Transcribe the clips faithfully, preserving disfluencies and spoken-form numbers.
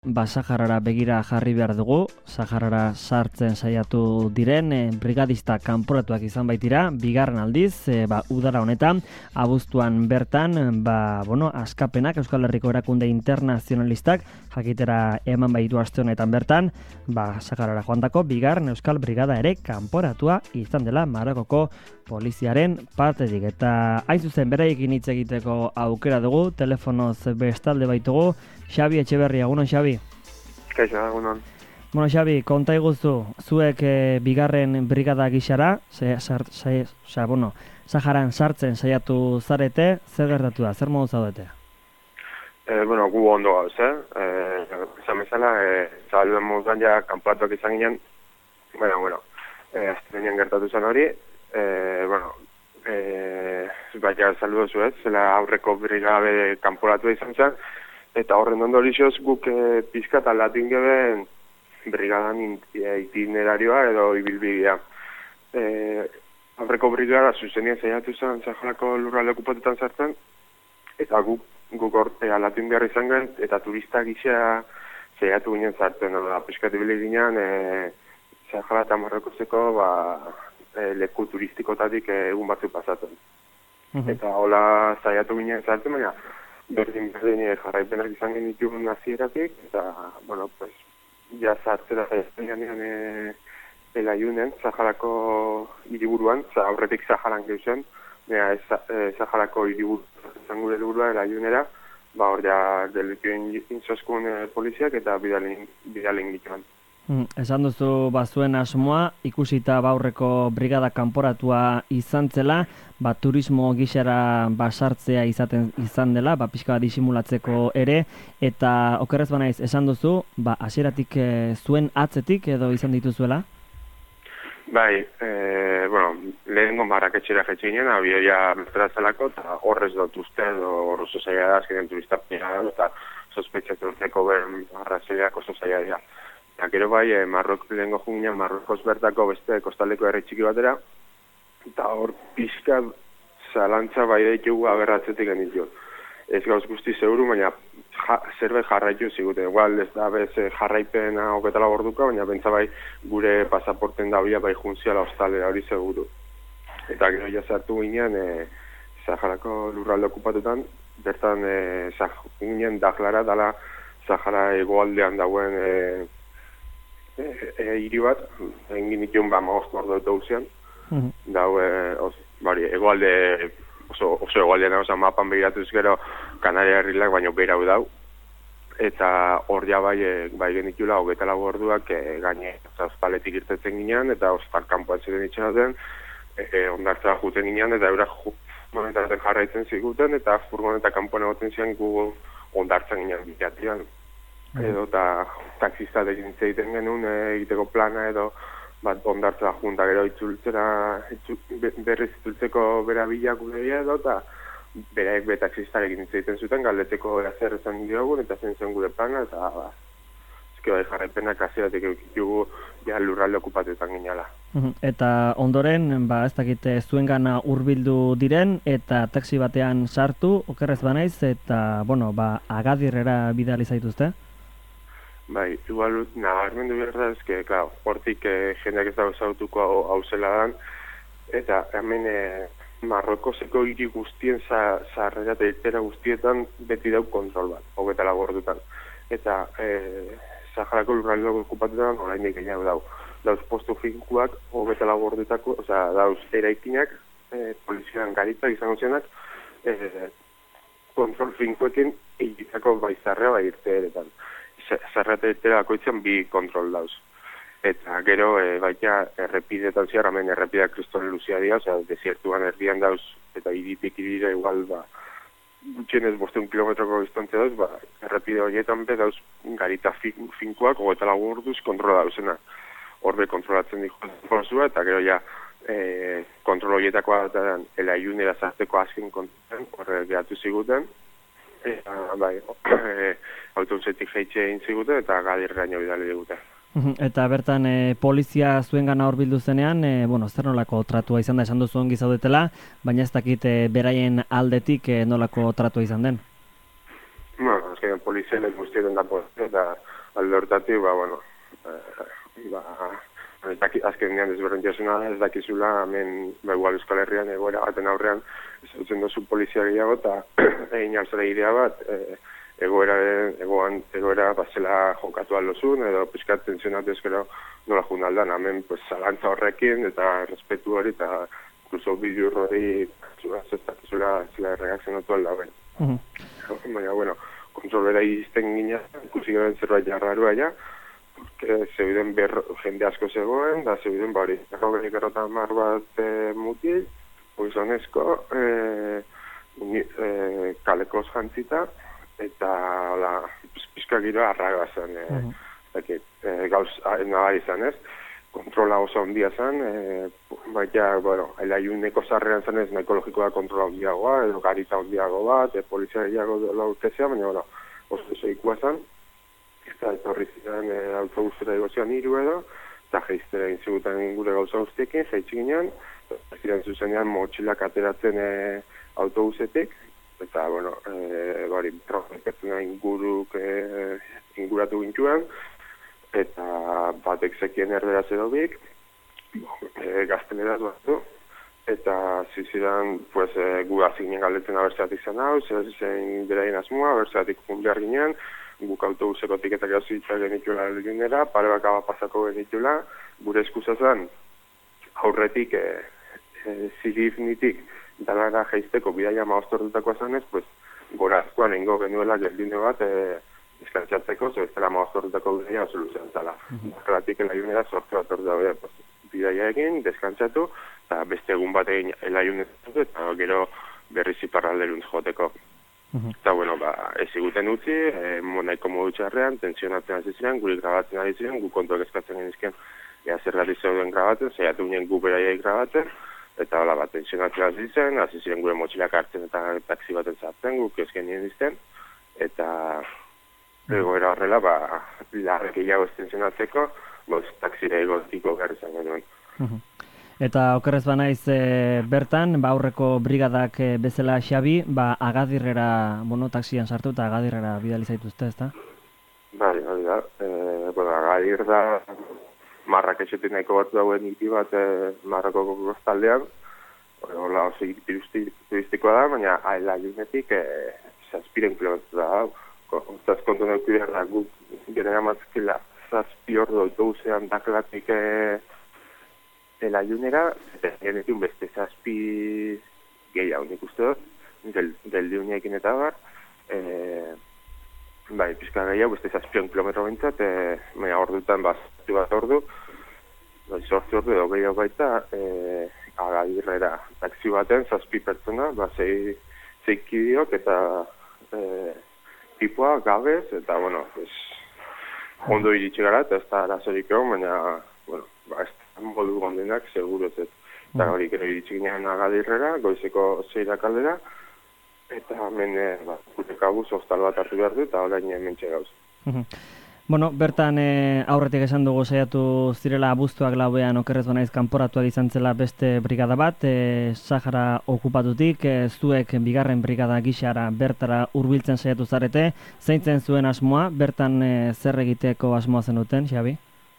Ba, Saharara begira jarri behar dugu, Saharara sartzen saiatu diren e, brigadista kanporatuak izan baitira, bigarren aldiz, e, ba, udara honetan, abuztuan bertan, ba, bueno, askapenak Euskal Herriko erakunde internazionalistak, jakitera eman baitu aste honetan bertan, ba, Saharara joandako bigarren Euskal Brigada ere kanporatua izan dela Marokoko poliziaren partetik. Eta hain zuzen bereekin hitz egiteko aukera dugu, telefonoz bestalde baitugu, Xabi Etxeberria, egunon Xabi. Kaixo, egunon. Bueno, Xabi, konta iguzu, zuek e, bigarren brigada gixara, ze, sar, ze, xa, bueno, Saharan sartzen saiatu zarete, zer gertatu da, zer modu zaudete? Eh, bueno, gu ondo gauz, eh? Eh, esan bezala, eh, zabaluen moduan ja kanporatuak izan ginen, bueno, bueno, eh, astrenean gertatu zen hori, eh, bueno, eh, baina saludo zuez, zela aurreko brigade kanporatua izan zen, eta horren ondorioz guk e, pizkat aldatin geben brigadan itinerarioa edo ibilbidea. E, aurreko brigada zuzenien saiatu zen Saharako lurralde okupatetan sartzen, eta guk, guk orte aldatin behar izan gen, eta turista gisa saiatu ginen sartzen. Da, pizkat ibili ginen e, Sahara eta Marrokozeko ba, e, leku turistikotatik egun batzu pasatzen. Uh-huh. Eta hola saiatu ginen sartzen, baina berdin berdin jarraipenak izan genituen hasieratik, eta, bueno, pues, ja sartzera eztean e, elaiunen, Saharako hiriburuan, aurretik Saharan geuzen, nea e, Saharako hiriburuan izan gure helburua elaiunera, ba hor ja delituen inzoskun e, poliziak eta bidalin, bidalin gituen. Hmm, esan duzu bazuen asmoa, ikusita baurreko brigada kanporatua izan zela, ba, turismo gixara basartzea izaten izan dela, ba, pixka disimulatzeko ere, eta okerrez banaiz esan duzu, ba, hasieratik e, zuen atzetik edo izan dituzuela? Bai, e, bueno, lehenengo marraketxera jetxe ginen, abioia bezalazelako, eta horrez dut uste, horro zozaia da, azkenen turista pira, eta sospetxatzeko beren arrazoiak oso zaila dira. Eta gero bai, eh, Marrok lehenko junginan, Marrokos bertako beste kostaleko herri txiki batera, eta hor pizka zalantza bai daitugu aberratzetik genitu. Ez gauz guzti zeuru, baina ja, zerbait jarraitu ziguten. Igual ez da bez jarraipena oketala borduka, baina bentsa bai gure pasaporten dabia bai juntziala hostalera hori seguru. Eta gero jazartu ginen, e, Saharako lurralde okupatutan, bertan e, ginen Dahlara dala Sahara hegoaldean dauen e, hiri e, bat, egin dituen ba maost ordo eta uzian, uh-huh. Dau, e, os, bari, egoalde, oso, oso egoaldean, oza, mapan begiratuz gero Kanaria herrilak, baino berau dau, eta hor ja bai, e, bai genitula, hogeta lau orduak, e, gaine, zazpaletik irtetzen ginean, eta ozpal kanpoan ziren itxeraten, e, e, ondartza juten ginean, eta eurak furgonetaten jarraitzen ziguten, eta furgoneta kanpoan egoten zian gu ondartzen ginean biteatian. Edo eta taxista egin egiten genuen e, egiteko plana edo bat ondartzea junta gero itzultzera itzu, berriz itzultzeko bera bilakudea edo eta beraek be taxista egin egiten zuten galdetzeko zer esan diogun eta zen zen gure plana eta ba, ezkio jarraipenak hasieratik eukitugu ja lurralde okupatetan ginala. Eta ondoren, ba, ez dakite zuengana hurbildu diren eta taxi batean sartu, okerrez banaiz, eta, bueno, ba, Agadirrera bidali zaituzte? Bai, igual nabarmendu behar da, ezke, klar, hortik eh, jendeak ez dago zautuko hau, hau zela dan, eta hemen eh, Marrokozeko hiri guztien zaharrera eta irtera guztietan beti dau kontrol bat, hogeta labordutan. Eta eh, Saharako lurralde okupatutan orain gehiago dau. Dauz postu finkuak, hogeta labordutako, oza, dauz eraikinak, eh, polizian garitza izango zenak, eh, kontrol finkuekin egitako baizarrea bai irteeretan. Zarrate iterakoitzen bi kontrol dauz. Eta gero, e, baita errepidetan ziar, hemen errepidea kristone luzia dira, oza, desiertuan erdian dauz, eta iritik irira igual, ba, gutxienez bosteun kilometroko distantzia dauz, ba, errepide horietan be dauz garita fin, finkoak, ogeta lagu urduz kontrola dauzena. Horbe kontrolatzen diko eta gero ja, e, kontrol horietakoa da, elaiunera zarteko azken kontrolen, horre gehatu ziguten, eta, bai, e, autobusetik jeitxe egin ziguten eta Gadirraino bidali digute. Eta bertan e, polizia zuengana hurbildu zenean, e, bueno, zer nolako tratua izan da, esan duzu ongi zaudetela, baina ez dakit e, beraien aldetik e, nolako tratua izan den? Bueno, azkenean polizialen guztiaren da poste, eta alde hortatik, ba, bueno, e, ba, azken nian ezberdintasuna ez dakizula, hemen, ba, igual Euskal Herrian egoera baten aurrean, ezautzen dozu polizia gehiago, eta egin alzara idea bat, e, egoera, egoan, egoera bazela jokatu aldozun, edo pizkat tensionatu ezkero nola jun aldan, hemen, pues, zalantza horrekin, eta respetu hori, eta incluso bideo hori, zela zela reakzionatu alda ben. Uh -huh. Baina, bueno, kontrolera izten gina, ikusi garen zerbait jarrarua ja, porque zeuden ber, jende asko zegoen, da zeuden bari, errogenik errotan mar bat e, mutil, oizonezko, e, e, kalekoz jantzita, eta hola, pizka giro arraga zen, e, uh -huh. e, gauz nahi izan ez, kontrola oso ondia zen, e, baina, bueno, elaiuneko zarrean zen ez nahiko logikoa kontrola ondiagoa, edo garita ondiago bat, e, polizia gehiago laurkezea, baina, bueno, oso oso ikua zen, eta etorri ziren e, autobusera egotzean hiru edo, eta geiztera inzigutan gure gauza guztiekin, jaitsi ginen, ziren zuzenean motxilak ateratzen e, autobusetik, eta, bueno, e, bari, trofeketzen inguruk e, inguratu gintuen, eta batek zekien erderaz edobik, e, gazteleraz batu, eta zizidan, pues, e, gu azinen galdetzen abertzatik zen hau, zein beraien asmoa, abertzatik behar ginen, guk autobuseko tiketak gauzitza genitula eginera, pare bakaba pasako genitula, gure eskuza zen, aurretik, e, e, zirifnitik, dalara jaizteko bidaia maostortutakoa zanez, pues, gorazkoan ingo genuela geldine bat, e, eskantzatzeko, zo ez dela maostortutako bidaia oso luzean zala. Bakaratik elaiunera sortu bat hor daude, pues, bidaia egin, deskantzatu, eta beste egun bat egin elaiunetan, eta gero berriz iparralderuntz joteko. Uh-huh. Eta, bueno, ba, ez iguten utzi, e, monaiko modu txarrean, tensionatzen hasi ziren, guri grabatzen ari ziren, gu kontuak eskatzen genizken, ea zergati zeuden grabatzen, zeiatu ginen gu beraiai grabatzen, eta hola bat, tensionatzen hasi ziren, hasi ziren gure motxilak hartzen eta taksi baten zartzen, guk ezken nien izten, eta egoera horrela, ba, larrek egiago ez tensionatzeko, boz, taksire egotiko gara izan genuen. Uh-huh. Eta okerrez banaiz e, bertan, ba, aurreko brigadak e, bezala Xabi, ba, Agadirrera, bueno, taksian sartu eta Agadirrera bidali zaituzte, ezta? Bai, hori da. E, bueno, Agadir da marrak etxetik nahiko bat dauen iti bat e, marrako kostaldean. Hola, oso turistikoa da, baina aela junetik e, zazpiren kilometro da. Ostaz kontu neuki behar da, guk garen amatzkila zazpi ordu autobusean daklatik e, elaiunera, eta genetik beste zazpi gehiago nik uste dut, del, del diuniekin eta bar, e, bai, pizka gehiago, beste zazpion kilometro bintzat, e, baina ordutan bazatu bat ordu, bai, sortzi ordu edo gehiago baita, e, Agadirrera taksi baten, zazpi pertsona, ba, zei, zeikidiok eta e, tipoa, gabez, eta, bueno, pues, ondo iritsi gara, eta ez da arazorik egon, baina, bueno, ba, ez modu gondenak, seguro ez ez. Eta hori gero iritsi ginen Agadirrera, goizeko zeirak aldera, eta hemen, e, ba, gure kabuz, hostal bat hartu behar du, eta orain hemen txegauz. Bueno, bertan e, aurretik esan dugu saiatu zirela abuztuak lauean okerrez banaiz kanporatuak izan zela beste brigada bat, e, Sahara okupatutik, e, zuek bigarren brigada gixara bertara hurbiltzen saiatu zarete, zeintzen zuen asmoa, bertan e, zer egiteko asmoa zenuten, Xabi?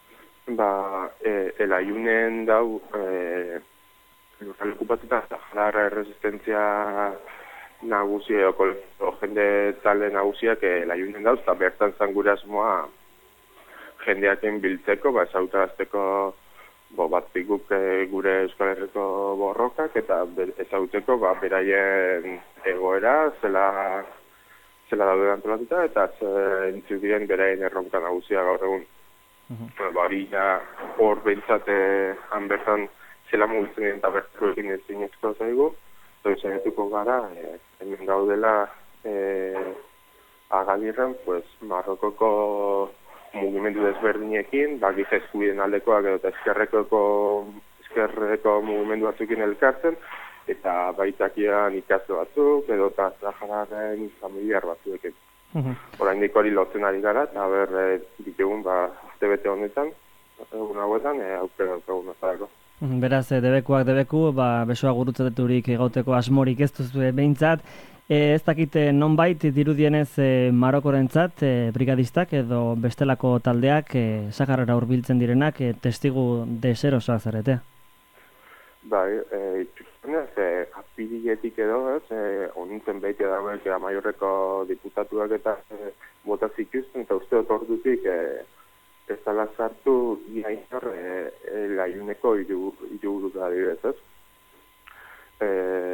Ba, e, elaiunen dau, e, lurral okupatuta, Sahara resistentzia nagusia, o jende talde nagusiak elaiunen dauz, eta bertan zan gure asmoa jendeaken biltzeko, ba, ezautarazteko bo, bat pikuk e, gure Euskal Herriko borrokak, eta ezautzeko ba, beraien egoera, zela, zela daude antolatuta, eta entzuk diren beraien erronka nagusia gaur egun. Uh-huh. Bari ja hor behintzate han bertan zela mugitzen diren eta bertako egin ez zinezko zaigu, eta zainetuko gara, e, hemen gaudela e, Agadirren, pues, Marrokoko mugimendu desberdinekin, bakiz eskubiden aldekoak edo eta eskerreko, eskerreko mugimendu batzukin elkartzen, eta baitakian ikasle batzuk, edo eta Sahararen familiar batzuekin. Uh-huh. Oraindik hori lotzen ari gara, eta ber, e, ditugun, ba, azte bete honetan, egun hauetan, e, aukera daukagun azarako. Beraz, debekuak debeku, ba, besoa gurutzateturik egoteko asmorik ez duzu behintzat. E, ez dakite nonbait dirudienez e, Marokorentzat e, brigadistak edo bestelako taldeak e, Saharara hurbiltzen direnak e, testigu deserosoak zarete. Bai, e, ikustenez, e, apiriletik edo, ez, e, onintzen behite dagoek e, Amaiurreko diputatuak eta e, bota zikusten, eta uste dut ordutik e, ez dala sartu iainor e, e, laiuneko iruguru da direz, ez? E,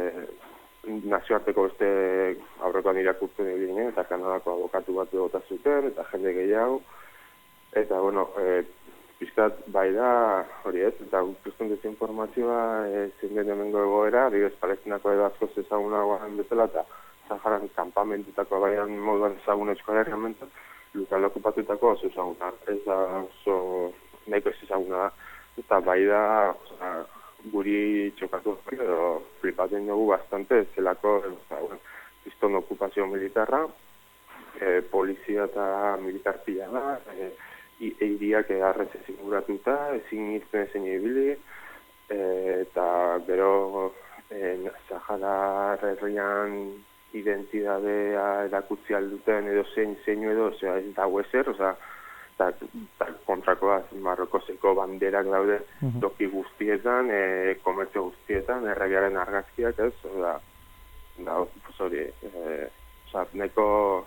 nazioarteko beste aurrekoan irakurtzen egin, eta Kanadako abokatu bat bota zuten, eta jende gehiago, eta, bueno, e, pizkat bai da, hori ez, eta guztuzten dezinformazioa e, zein den hemengo egoera, adibidez Palestinako edo askoz ezagunagoan bezala, eta Saharan kanpamentutako baian moduan ezagun euskal herrian lokal okupatutako oso ezaguna, ez da oso nahiko ez ezaguna da, eta bai da, oza, guri txokatu edo flipaten dugu bastante, zelako, bueno, piston okupazio militarra, e, polizia eta militar pila da, e, eiriak arrez ezin guratuta, ezin irten ezin ibili, e, eta gero e, Sahara herrian identidadea erakutzi alduten edo zein zeinu edo, ozera, ez dago ezer, ozera, eta kontrakoa Marrokozeko banderak daude uh-huh. toki guztietan, e, komertzio guztietan, erregearen argazkiak, ez, ozera, da, pues hori, e, ozera, nahiko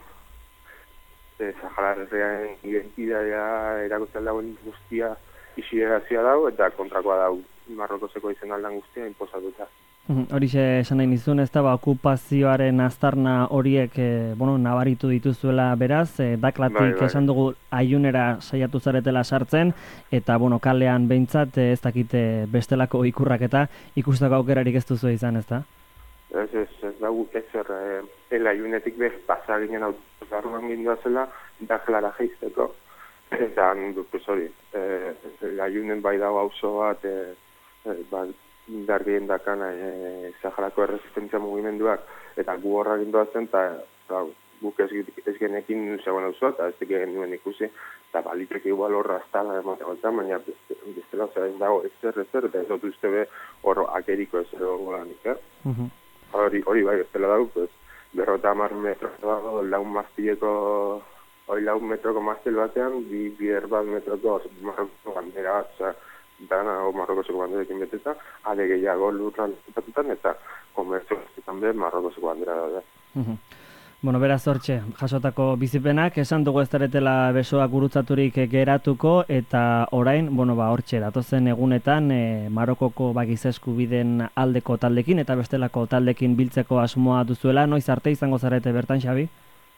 e, Sahara herriaren identidadea erakutzi aldagoen guztia isiderazioa dago, eta kontrakoa dago Marrokozeko izen aldan guztia inposatuta. Horixe esan nahi nizun, ez da, ba, okupazioaren aztarna horiek e, bueno, nabaritu dituzuela beraz, e, daklatik bai, bai. Esan dugu aiunera saiatu zaretela sartzen, eta bueno, kalean behintzat ez dakite bestelako ikurrak eta ikustako aukerarik ez duzu izan, ez da? Ez, ez, ez dago ezer, e, el aiunetik bez pasa ginen autozarruan gindua zela, daklara geizteko, eta dut hori, e, el aiunen bai dago auzo bat, e, e, ba, indargien dakana e, Saharako erresistentzia mugimenduak eta gu horra gindoazen eta guk ez, ez genekin zegoen auzoa eta ez teke genuen ikusi eta baliteke igual horra aztala ematen baina bestela ez dago ezer ezer eta ez dut uste be hor akeriko ez edo golanik, eh? Uh-huh. Hori, hori bai bestela dago, pues, berrota amar metro dago, laun maztileko hori laun metroko maztil batean bi bider bat metroko marroko bandera bat, oza, dana o Marrokozeko banderekin beteta, ale gehiago lurran zutatutan eta komertzio guztietan be Marrokozeko bandera daude. Uh-huh. Bueno, beraz hortxe, jasotako bizipenak, esan dugu ez daretela besoak gurutzaturik geratuko, eta orain, bueno, ba, hortxe, datozen egunetan, e, Marokoko bagiz eskubideen aldeko taldekin, eta bestelako taldekin biltzeko asmoa duzuela, noiz arte izango zarete bertan, Xabi?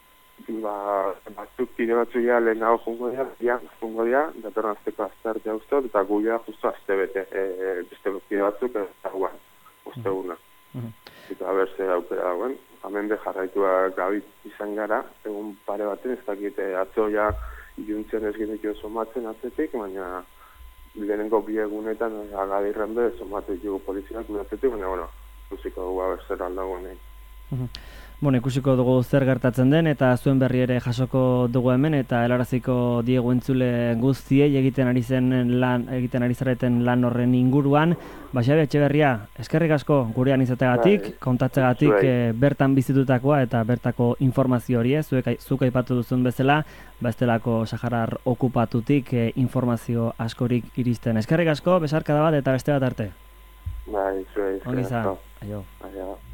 Ba, batzuk kide batzuk ja lehenago jungo dira, ja, jungo dira, datorren azteko aztertea ustot, eta gu ja justo azte bete, e, beste kide batzuk, eta guan, uste guna. Uh-huh. Eta berze aukera dagoen, hemen beharraitua gabit izan gara, egun pare baten, ez dakite atzo ja iluntzen ez genek somatzen atzetik, baina lehenengo bi egunetan agadirren be, somatzen dugu poliziak atzetik, baina, bueno, ikusiko dugu abertzera aldagoen egin. Uh-huh. Bueno, ikusiko dugu zer gertatzen den eta zuen berri ere jasoko dugu hemen eta helaraziko diegu entzule guztiei egiten ari zen lan egiten ari zareten lan horren inguruan. Ba, Xabi Etxeberria, eskerrik asko gurean izateagatik, kontatzegatik e, bertan bizitutakoa eta bertako informazio hori, zuek zuk aipatu duzun bezala, bestelako Saharar okupatutik e, informazio askorik iristen. Eskerrik asko, besarkada bat eta beste bat arte. Bai, zuei. Ongi izan. Aio. Aio.